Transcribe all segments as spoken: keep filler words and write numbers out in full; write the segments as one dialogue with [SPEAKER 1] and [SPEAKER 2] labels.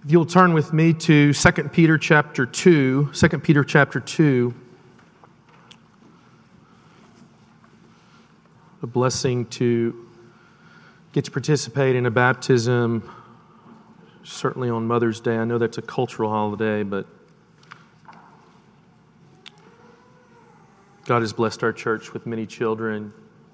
[SPEAKER 1] If you'll turn with me to Second Peter chapter two, Second Peter chapter two. A blessing to get to participate in a baptism, certainly on Mother's Day. I know that's a cultural holiday, but God has blessed our church with many children.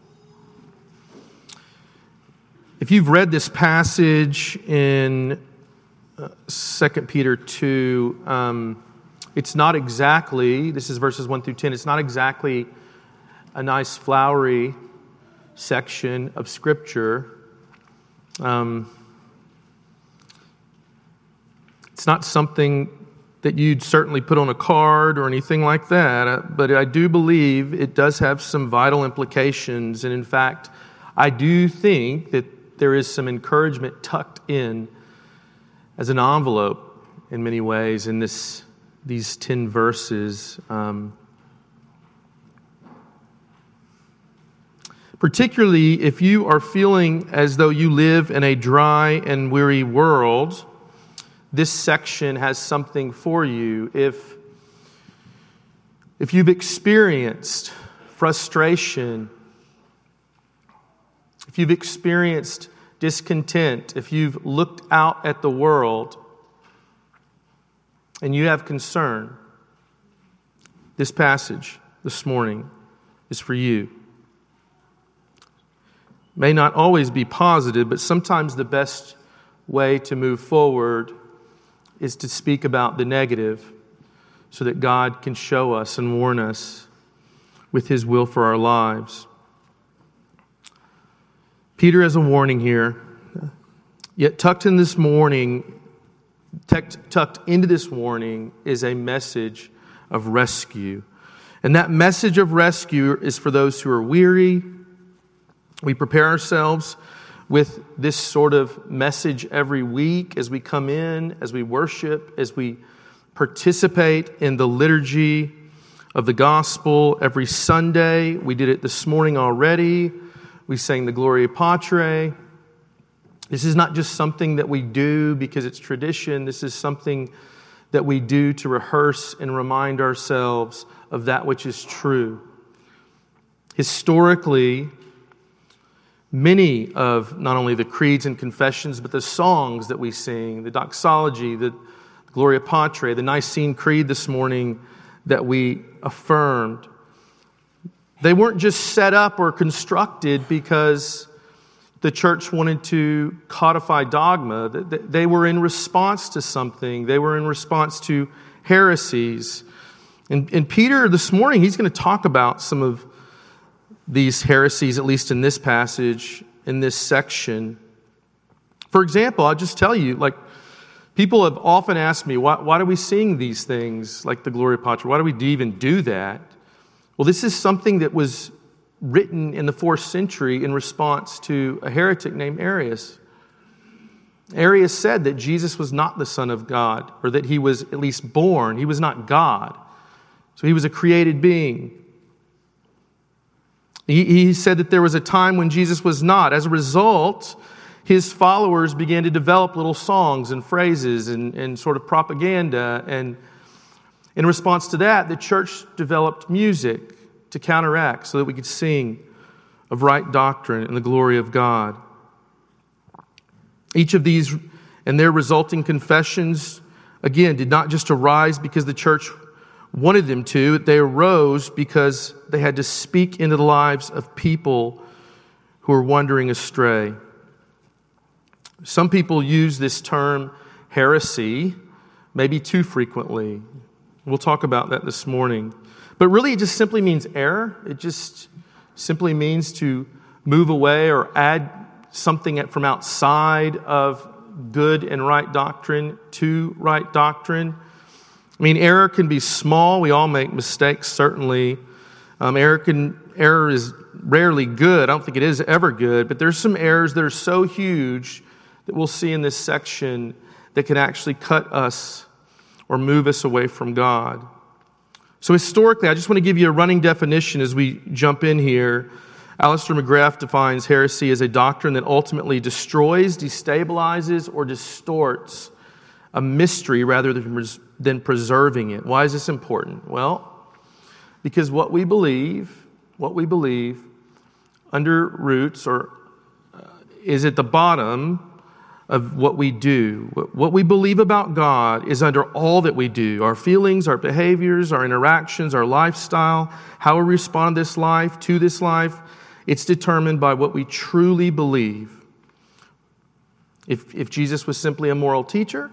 [SPEAKER 1] If you've read this passage in uh, Second Peter two, um, it's not exactly, this is verses one through ten, it's not exactly a nice flowery section of Scripture. Um, it's not something that you'd certainly put on a card or anything like that, uh, but I do believe it does have some vital implications, and in fact, I do think that there is some encouragement tucked in as an envelope in many ways in this these ten verses. Um, Particularly if you are feeling as though you live in a dry and weary world, this section has something for you. If, if you've experienced frustration, if you've experienced discontent, if you've looked out at the world and you have concern, this passage this morning is for you. May not always be positive, but sometimes the best way to move forward is to speak about the negative so that God can show us and warn us with His will for our lives. Peter has a warning here. Yet tucked in this morning, tucked into this warning is a message of rescue. And that message of rescue is for those who are weary. We prepare ourselves with this sort of message every week as we come in, as we worship, as we participate in the liturgy of the gospel every Sunday. We did it this morning already. We sang the Gloria Patri. This is not just something that we do because it's tradition. This is something that we do to rehearse and remind ourselves of that which is true. Historically, many of not only the creeds and confessions, but the songs that we sing, the doxology, the Gloria Patri, the Nicene Creed this morning that we affirmed, they weren't just set up or constructed because the church wanted to codify dogma. They were in response to something. They were in response to heresies. And, and Peter, this morning, he's going to talk about some of these heresies, at least in this passage, in this section. For example, I'll just tell you, like, people have often asked me, why, why do we sing these things like the Gloria Patri? Why do we even do that? Well, this is something that was written in the fourth century in response to a heretic named Arius. Arius said that Jesus was not the Son of God, or that he was at least born. He was not God. So he was a created being. He, he said that there was a time when Jesus was not. As a result, his followers began to develop little songs and phrases and, and sort of propaganda. And in response to that, the church developed music to counteract so that we could sing of right doctrine and the glory of God. Each of these and their resulting confessions, again, did not just arise because the church wanted them to. They arose because they had to speak into the lives of people who are wandering astray. Some people use this term heresy maybe too frequently. We'll talk about that this morning. But really it just simply means error. It just simply means to move away or add something from outside of good and right doctrine to right doctrine. I mean, error can be small. We all make mistakes, certainly. Um, error can error is rarely good. I don't think it is ever good. But there's some errors that are so huge that we'll see in this section that can actually cut us or move us away from God. So historically, I just want to give you a running definition as we jump in here. Alistair McGrath defines heresy as a doctrine that ultimately destroys, destabilizes, or distorts a mystery rather than, than preserving it. Why is this important? Well, because what we believe, what we believe under roots or uh, is at the bottom of what we do. What we believe about God is under all that we do. Our feelings, our behaviors, our interactions, our lifestyle, how we respond to this life, to this life, it's determined by what we truly believe. If, if Jesus was simply a moral teacher,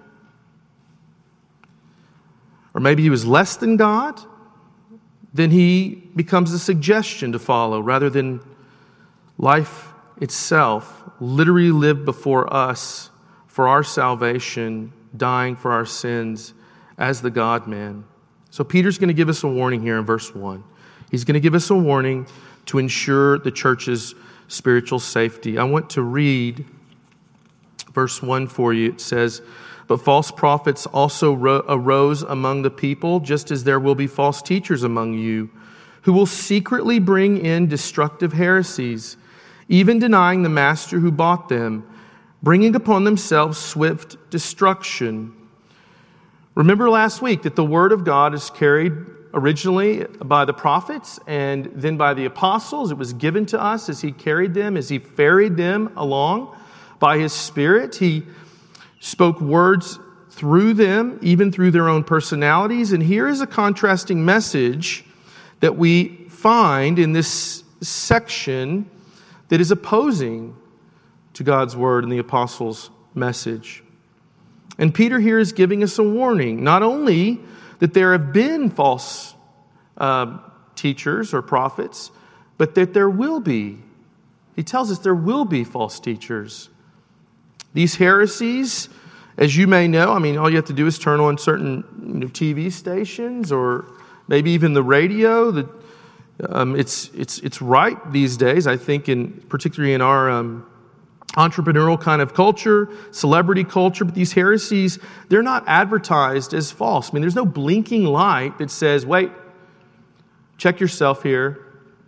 [SPEAKER 1] or maybe he was less than God, then he becomes a suggestion to follow rather than life itself, literally lived before us for our salvation, dying for our sins as the God-man. So Peter's going to give us a warning here in verse one. He's going to give us a warning to ensure the church's spiritual safety. I want to read verse one for you. It says, "But false prophets also ro- arose among the people, just as there will be false teachers among you, who will secretly bring in destructive heresies, even denying the master who bought them, bringing upon themselves swift destruction." Remember last week that the word of God is carried originally by the prophets and then by the apostles. It was given to us as he carried them, as he ferried them along by his Spirit. He spoke words through them, even through their own personalities. And here is a contrasting message that we find in this section that is opposing to God's word and the apostles' message. And Peter here is giving us a warning, not only that there have been false uh, teachers or prophets, but that there will be. He tells us there will be false teachers. These heresies, as you may know, I mean, all you have to do is turn on certain you know, T V stations or maybe even the radio. The, um, it's it's it's right these days, I think, in particularly in our um, entrepreneurial kind of culture, celebrity culture. But these heresies, they're not advertised as false. I mean, there's no blinking light that says, "Wait, check yourself here."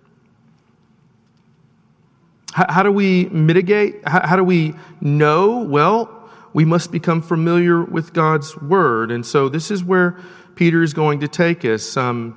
[SPEAKER 1] How, how do we mitigate? How, how do we know? Well, we must become familiar with God's word. And so this is where Peter is going to take us. Um,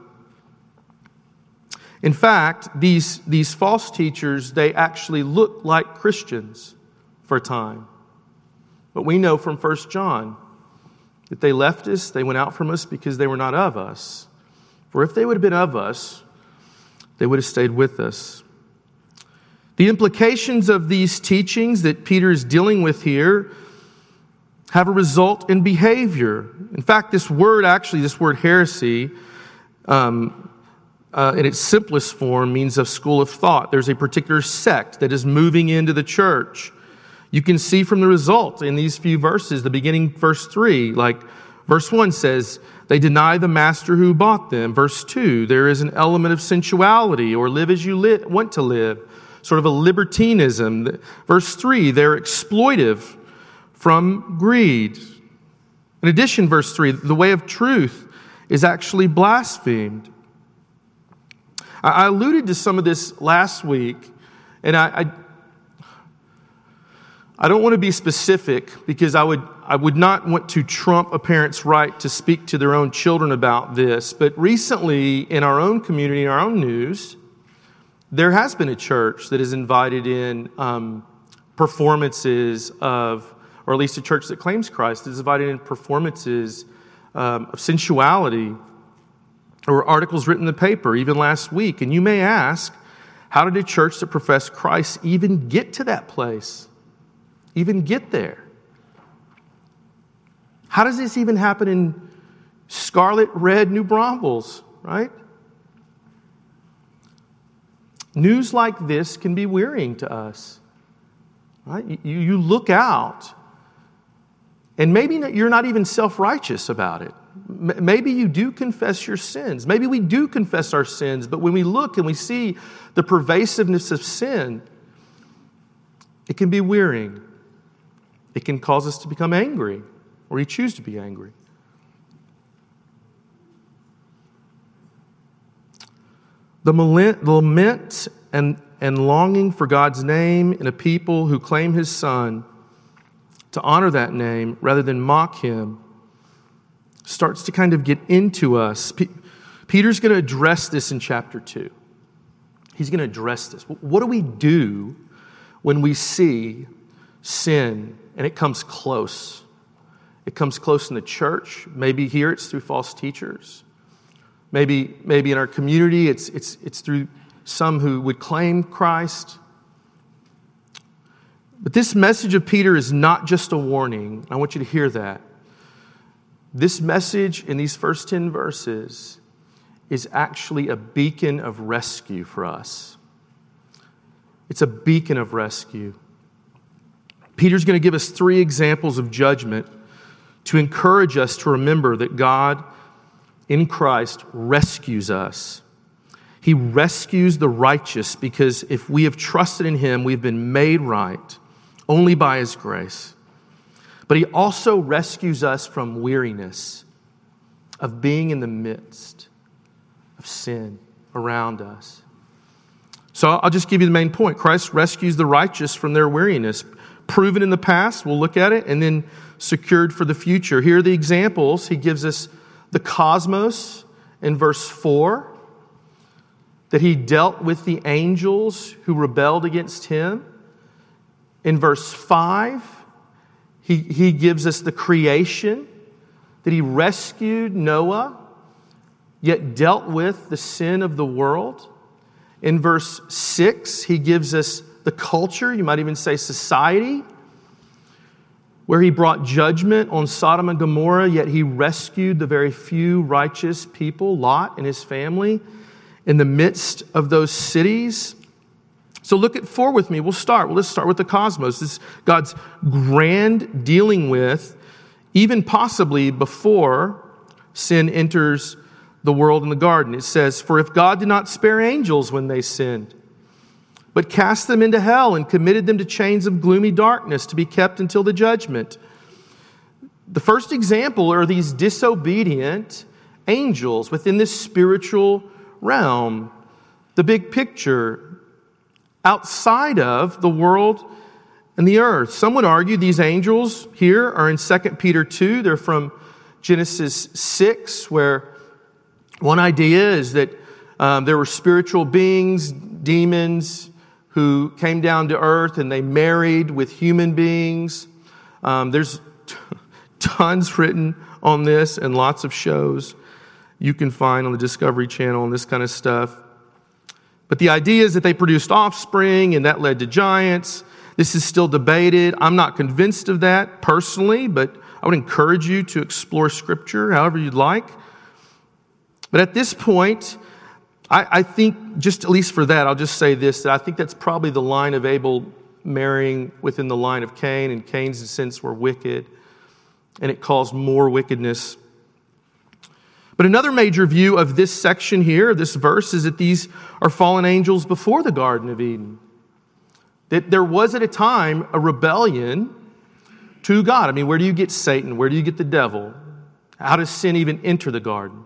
[SPEAKER 1] in fact, these, these false teachers, they actually look like Christians for a time. But we know from First John that they left us, they went out from us because they were not of us. For if they would have been of us, they would have stayed with us. The implications of these teachings that Peter is dealing with here have a result in behavior. In fact, this word, actually, this word heresy, um, uh, in its simplest form, means a school of thought. There's a particular sect that is moving into the church. You can see from the result in these few verses, the beginning, verse three, like verse one says, they deny the master who bought them. Verse two, there is an element of sensuality or live as you li- want to live, sort of a libertinism. Verse three, they're exploitive from greed. In addition, verse three, the way of truth is actually blasphemed. I alluded to some of this last week, and I, I, I don't want to be specific because I would, I would not want to trump a parent's right to speak to their own children about this. But recently, in our own community, in our own news, there has been a church that has invited in um, performances of, or at least a church that claims Christ is invited in performances um, of sensuality. There were articles written in the paper even last week. And you may ask, how did a church that professed Christ even get to that place? Even get there? How does this even happen in scarlet red New Braunfels, right? News like this can be wearying to us. Right? You, you look out, and maybe you're not even self-righteous about it. Maybe you do confess your sins. Maybe we do confess our sins, but when we look and we see the pervasiveness of sin, it can be wearying. It can cause us to become angry, or you choose to be angry. The lament and, and longing for God's name in a people who claim His Son, to honor that name rather than mock Him, starts to kind of get into us. P- Peter's going to address this in chapter two. He's going to address this. What do we do when we see sin and it comes close? It comes close in the church. Maybe here it's through false teachers. Maybe, maybe in our community it's, it's, it's through some who would claim Christ. But this message of Peter is not just a warning. I want you to hear that. This message in these first ten verses is actually a beacon of rescue for us. It's a beacon of rescue. Peter's going to give us three examples of judgment to encourage us to remember that God in Christ rescues us. He rescues the righteous because if we have trusted in Him, we've been made right only by His grace. But He also rescues us from weariness of being in the midst of sin around us. So I'll just give you the main point. Christ rescues the righteous from their weariness. Proven in the past, we'll look at it, and then secured for the future. Here are the examples. He gives us the cosmos in verse four, that He dealt with the angels who rebelled against Him. In verse five, he, he gives us the creation, that He rescued Noah, yet dealt with the sin of the world. In verse six, He gives us the culture, you might even say society, where He brought judgment on Sodom and Gomorrah, yet He rescued the very few righteous people, Lot and his family, in the midst of those cities. So look at four with me. We'll start. Well, let's start with the cosmos. This is God's grand dealing with, even possibly before sin enters the world in the garden. It says, "For if God did not spare angels when they sinned, but cast them into hell and committed them to chains of gloomy darkness to be kept until the judgment." The first example are these disobedient angels within this spiritual realm. The big picture outside of the world and the earth. Some would argue these angels here are in Second Peter two. They're from Genesis six, where one idea is that um, there were spiritual beings, demons, who came down to earth and they married with human beings. Um, there's t- tons written on this and lots of shows you can find on the Discovery Channel and this kind of stuff. But the idea is that they produced offspring and that led to giants. This is still debated. I'm not convinced of that personally, but I would encourage you to explore Scripture however you'd like. But at this point, I, I think, just at least for that, I'll just say this, that I think that's probably the line of Abel marrying within the line of Cain, and Cain's descendants were wicked, and it caused more wickedness. But another major view of this section here, this verse, is that these are fallen angels before the Garden of Eden. That there was at a time a rebellion to God. I mean, where do you get Satan? Where do you get the devil? How does sin even enter the garden?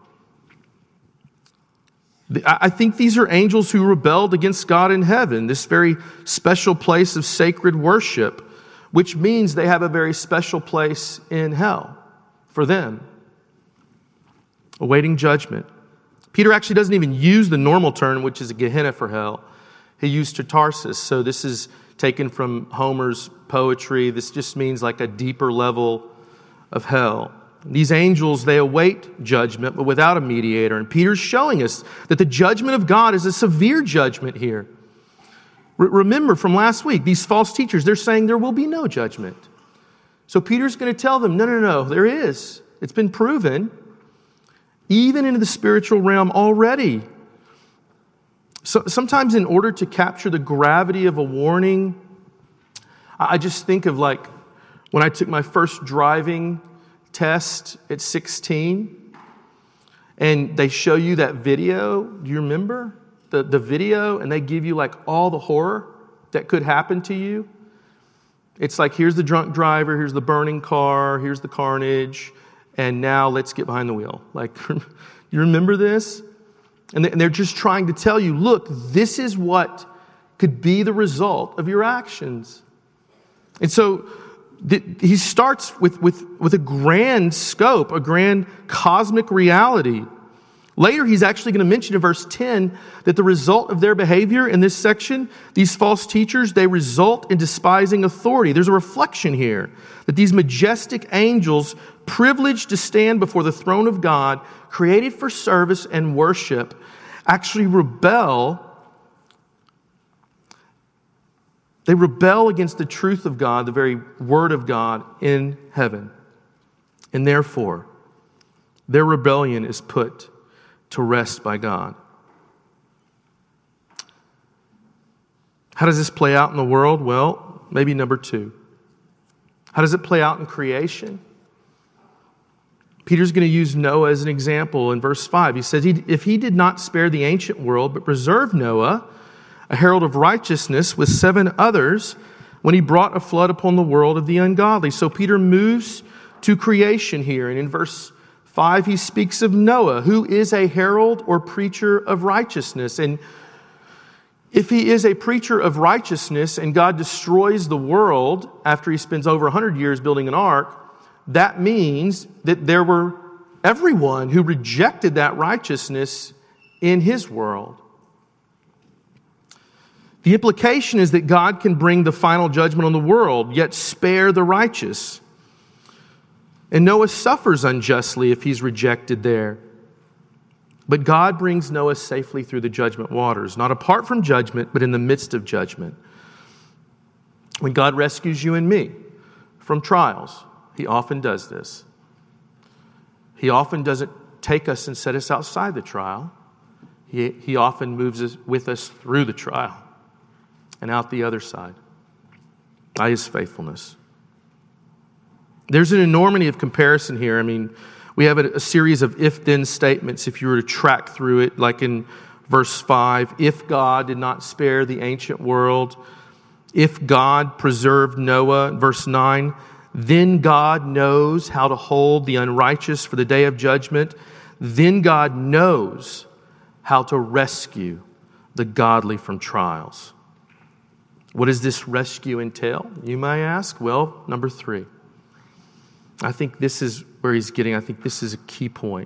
[SPEAKER 1] I think these are angels who rebelled against God in heaven, this very special place of sacred worship, which means they have a very special place in hell for them, awaiting judgment. Peter actually doesn't even use the normal term, which is a Gehenna for hell. He used Tartarsus. So this is taken from Homer's poetry. This just means like a deeper level of hell. These angels, they await judgment, but without a mediator. And Peter's showing us that the judgment of God is a severe judgment here. Re- remember from last week, these false teachers, they're saying there will be no judgment. So Peter's going to tell them, no, no, no, there is. It's been proven, even into the spiritual realm already. So sometimes in order to capture the gravity of a warning, I just think of like when I took my first driving test at sixteen, and they show you that video. Do you remember the, the video? And they give you like all the horror that could happen to you. It's like, here's the drunk driver, here's the burning car, here's the carnage, and now let's get behind the wheel. Like, you remember this? And they're just trying to tell you, look, this is what could be the result of your actions. And so he starts with, with, with a grand scope, a grand cosmic reality. Later, he's actually going to mention in verse ten that the result of their behavior in this section, these false teachers, they result in despising authority. There's a reflection here that these majestic angels, privileged to stand before the throne of God, created for service and worship, actually rebel. They rebel against the truth of God, the very word of God in heaven. And therefore, their rebellion is put to rest by God. How does this play out in the world? Well, maybe number two. How does it play out in creation? Peter's going to use Noah as an example in verse five. He says, if he did not spare the ancient world, but preserved Noah, a herald of righteousness, with seven others, when he brought a flood upon the world of the ungodly. So Peter moves to creation here. And in verse five, he speaks of Noah, who is a herald or preacher of righteousness. And if he is a preacher of righteousness and God destroys the world after he spends over one hundred years building an ark, that means that there were everyone who rejected that righteousness in his world. The implication is that God can bring the final judgment on the world, yet spare the righteous. And Noah suffers unjustly if he's rejected there. But God brings Noah safely through the judgment waters, not apart from judgment, but in the midst of judgment. When God rescues you and me from trials, He often does this. He often doesn't take us and set us outside the trial. He, he often moves us with us through the trial and out the other side by His faithfulness. There's an enormity of comparison here. I mean, we have a, a series of if-then statements if you were to track through it, like in verse five, if God did not spare the ancient world, if God preserved Noah, verse nine, then God knows how to hold the unrighteous for the day of judgment. Then God knows how to rescue the godly from trials. What does this rescue entail, you may ask? Well, number three. I think this is where he's getting. I think this is a key point.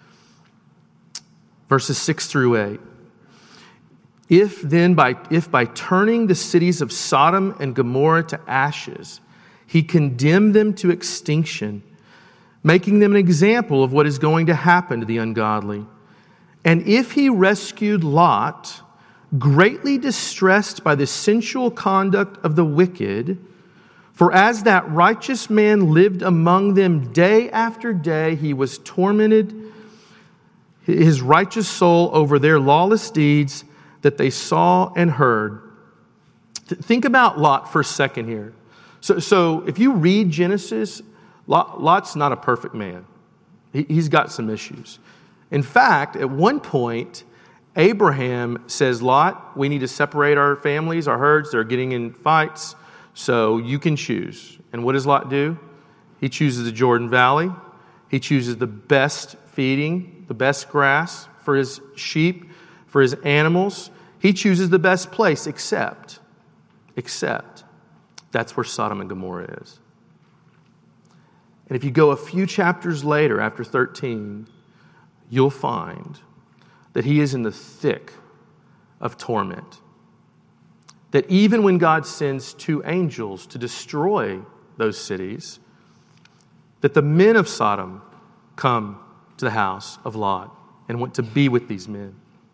[SPEAKER 1] Verses six through eight. If then by, if by turning the cities of Sodom and Gomorrah to ashes, He condemned them to extinction, making them an example of what is going to happen to the ungodly. And if He rescued Lot, greatly distressed by the sensual conduct of the wicked, for as that righteous man lived among them day after day, he was tormented, his righteous soul, over their lawless deeds that they saw and heard. Think about Lot for a second here. So, so if you read Genesis, Lot, Lot's not a perfect man. He, he's got some issues. In fact, at one point, Abraham says, Lot, we need to separate our families, our herds. They're getting in fights, so you can choose. And what does Lot do? He chooses the Jordan Valley. He chooses the best feeding, the best grass for his sheep, for his animals. He chooses the best place, except, except, that's where Sodom and Gomorrah is. And if you go a few chapters later, after thirteen, you'll find that he is in the thick of torment. That even when God sends two angels to destroy those cities, that the men of Sodom come to the house of Lot and want to be with these men.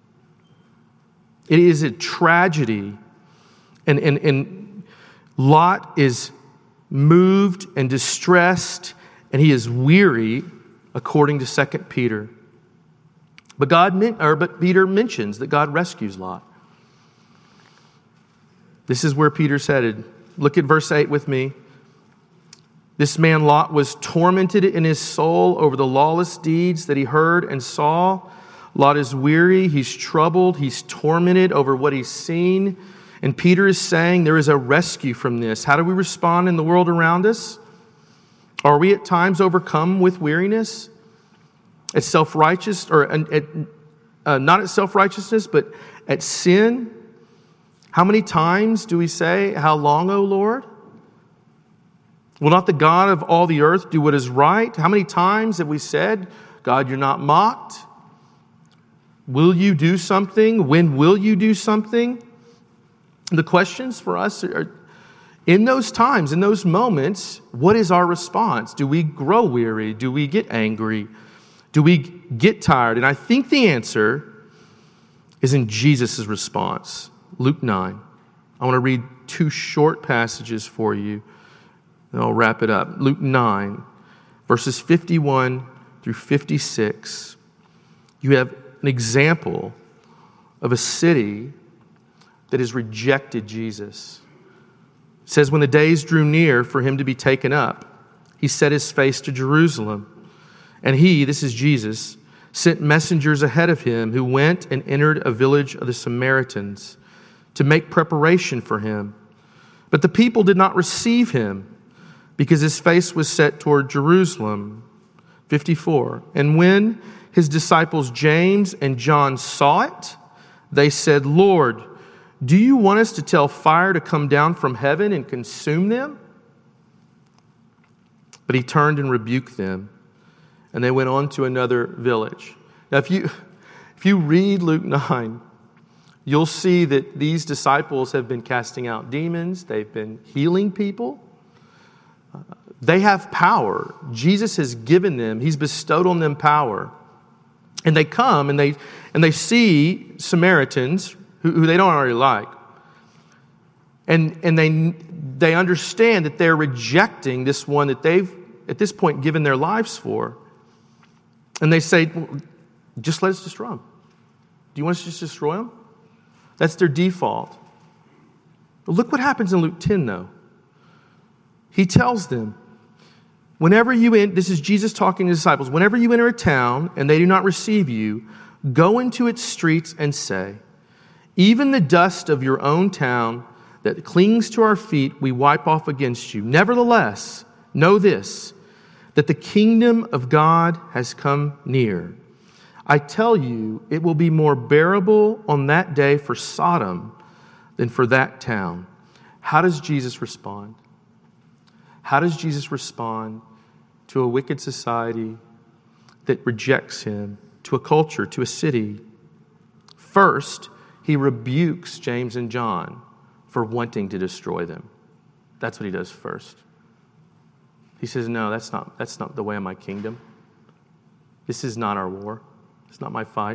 [SPEAKER 1] It is a tragedy, and, and, and Lot is moved and distressed, and he is weary, according to Second Peter. But God, or but Peter mentions that God rescues Lot. This is where Peter's headed. Look at verse eight with me. This man Lot was tormented in his soul over the lawless deeds that he heard and saw. Lot is weary, he's troubled, he's tormented over what he's seen. And Peter is saying there is a rescue from this. How do we respond in the world around us? Are we at times overcome with weariness? At self-righteous, or at, uh, not at self-righteousness, but at sin? How many times do we say, how long, O Lord? Will not the God of all the earth do what is right? How many times have we said, God, you're not mocked? Will you do something? When will you do something? The questions for us are, in those times, in those moments, what is our response? Do we grow weary? Do we get angry? Do we get tired? And I think the answer is in Jesus' response. Luke nine. I want to read two short passages for you, and I'll wrap it up. Luke nine, verses fifty-one through fifty-six. You have an example of a city that has rejected Jesus. It says, when the days drew near for him to be taken up, he set his face to Jerusalem. And he, this is Jesus, sent messengers ahead of him who went and entered a village of the Samaritans to make preparation for him. But the people did not receive him because his face was set toward Jerusalem. fifty-four. And when his disciples James and John saw it, they said, Lord, do you want us to tell fire to come down from heaven and consume them? But he turned and rebuked them, and they went on to another village. Now, if you, if you read Luke nine, you'll see that these disciples have been casting out demons. They've been healing people. Uh, they have power. Jesus has given them, he's bestowed on them power. And they come and they and they see Samaritans who, who they don't already like. And, and they, they understand that they're rejecting this one that they've, at this point, given their lives for. And they say, just let us destroy them. Do you want us to just destroy them? That's their default. But look what happens in Luke ten, though. He tells them, whenever you enter, this is Jesus talking to his disciples, whenever you enter a town and they do not receive you, go into its streets and say, even the dust of your own town that clings to our feet, we wipe off against you. Nevertheless, know this, that the kingdom of God has come near. I tell you, it will be more bearable on that day for Sodom than for that town. How does Jesus respond? How does Jesus respond to a wicked society that rejects him, to a culture, to a city? First, he rebukes James and John for wanting to destroy them. That's what he does first. He says, no, that's not, that's not the way of my kingdom. This is not our war. It's not my fight.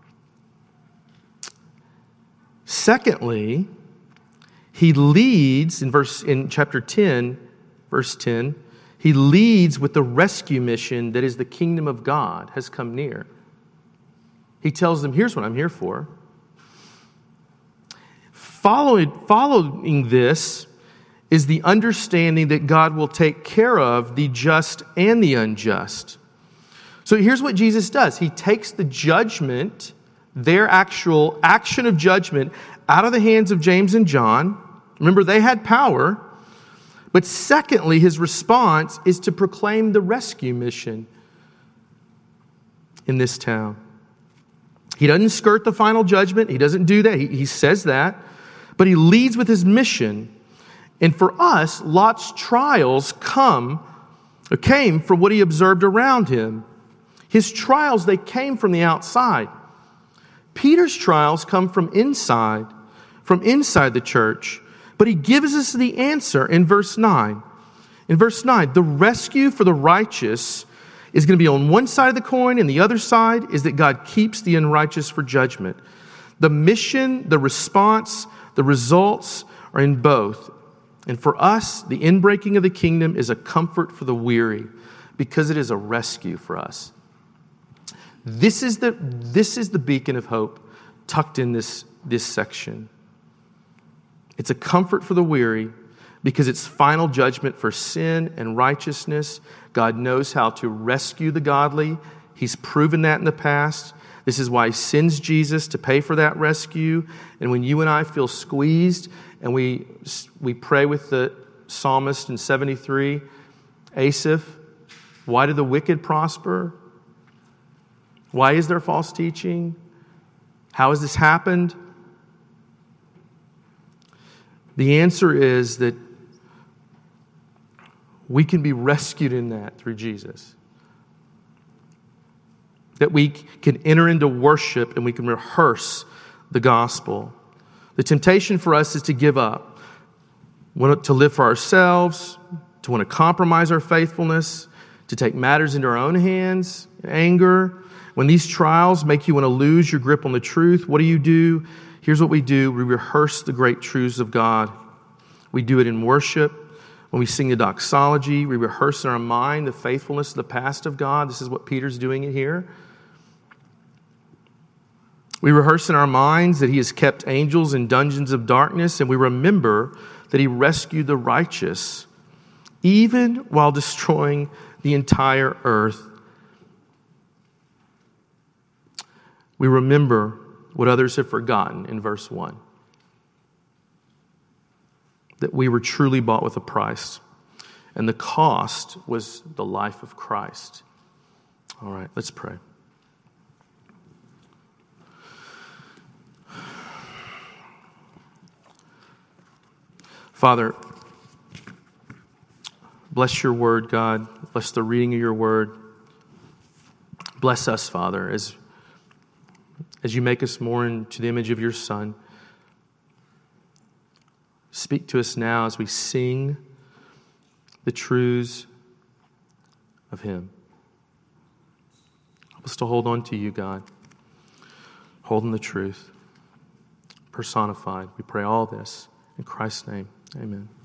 [SPEAKER 1] Secondly, he leads in verse in chapter ten, verse ten, he leads with the rescue mission that is the kingdom of God has come near. He tells them, here's what I'm here for. Following, following this is the understanding that God will take care of the just and the unjust. So here's what Jesus does. He takes the judgment, their actual action of judgment, out of the hands of James and John. Remember, they had power. But secondly, his response is to proclaim the rescue mission in this town. He doesn't skirt the final judgment. He doesn't do that. He, he says that. But he leads with his mission. And for us, Lot's trials come, or came from what he observed around him. His trials, they came from the outside. Peter's trials come from inside, from inside the church. But he gives us the answer in verse nine. In verse nine, the rescue for the righteous is going to be on one side of the coin, and the other side is that God keeps the unrighteous for judgment. The mission, the response, the results are in both. And for us, the inbreaking of the kingdom is a comfort for the weary because it is a rescue for us. This is the, this is the beacon of hope tucked in this, this section. It's a comfort for the weary because it's final judgment for sin and righteousness. God knows how to rescue the godly. He's proven that in the past. This is why he sends Jesus to pay for that rescue. And when you and I feel squeezed and we, we pray with the psalmist in seventy-three, Asaph, why do the wicked prosper? Why is there false teaching? How has this happened? The answer is that We can be rescued in that through Jesus. That we can enter into worship and we can rehearse the gospel. The temptation for us is to give up, to live for ourselves, to want to compromise our faithfulness, to take matters into our own hands, anger. When these trials make you want to lose your grip on the truth, what do you do? Here's what we do. We rehearse the great truths of God. We do it in worship. When we sing the doxology, we rehearse in our mind the faithfulness of the past of God. This is what Peter's doing it here. We rehearse in our minds that He has kept angels in dungeons of darkness, and we remember that He rescued the righteous, even while destroying the entire earth. We remember what others have forgotten in verse one. That we were truly bought with a price, and the cost was the life of Christ. All right, let's pray. Father, bless your word, God. Bless the reading of your word. Bless us, Father, as, as you make us more into the image of your Son. Speak to us now as we sing the truths of Him. Help us to hold on to you, God. Hold on the truth. Personified. We pray all this in Christ's name. Amen.